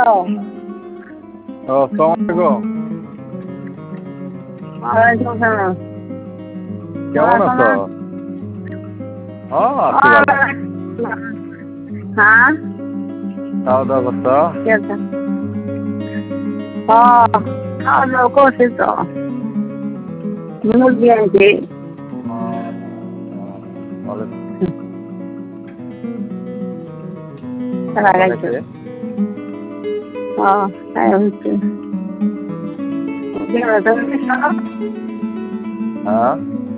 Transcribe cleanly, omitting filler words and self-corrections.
আসসালামু আলাইকুম। ওয়ালাইকুম সালাম। কেমন আছো? আছি ভালো। হ্যাঁ খাওয়া দাওয়া করছো? খাওয়া দাওয়া করছি তো, মুরগি আনছি। ভালো। তারা গেছে। তাই হচ্ছে। হ্যাঁ